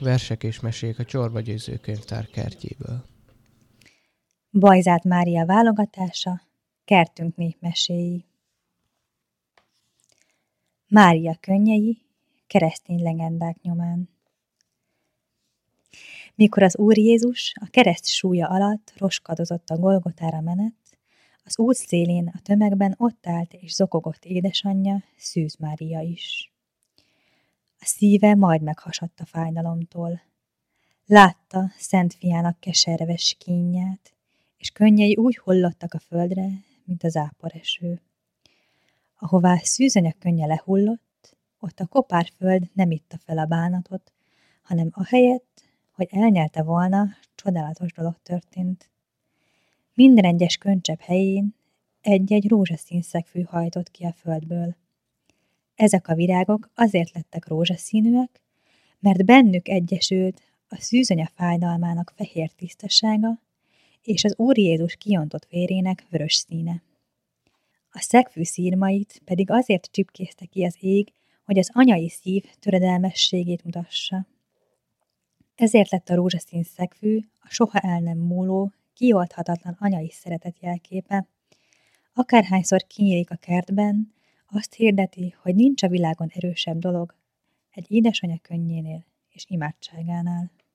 Versek és mesék a Csorba Győző Könyvtár kertjéből. Bajzát Mária válogatása, kertünk népmeséi. Mária könnyei, keresztény legendák nyomán. Mikor az Úr Jézus a kereszt súlya alatt roskadozott a Golgotára menet, az út szélén a tömegben ott állt és zokogott édesanyja, Szűz Mária is. A szíve majd meghasadt a fájdalomtól. Látta Szent Fiának keserves kínját, és könnyei úgy hullottak a földre, mint a záporeső. Ahová Szűzanya könnye lehullott, ott a kopár föld nem itta fel a bánatot, hanem ahelyett, hogy elnyelte volna, csodálatos dolog történt. Minden egyes könycsepp helyén egy-egy rózsaszín szegfű hajtott ki a földből. Ezek a virágok azért lettek rózsaszínűek, mert bennük egyesült a Szűzanya fájdalmának fehér tisztasága és az Úr Jézus kiontott vérének vörös színe. A szegfű szírmait pedig azért csipkézte ki az ég, hogy az anyai szív töredelmességét mutassa. Ezért lett a rózsaszín szegfű a soha el nem múló, kioldhatatlan anyai szeretet jelképe. Akárhányszor kinyílik a kertben, azt hirdeti, hogy nincs a világon erősebb dolog egy édesanya könnyénél és imádságánál.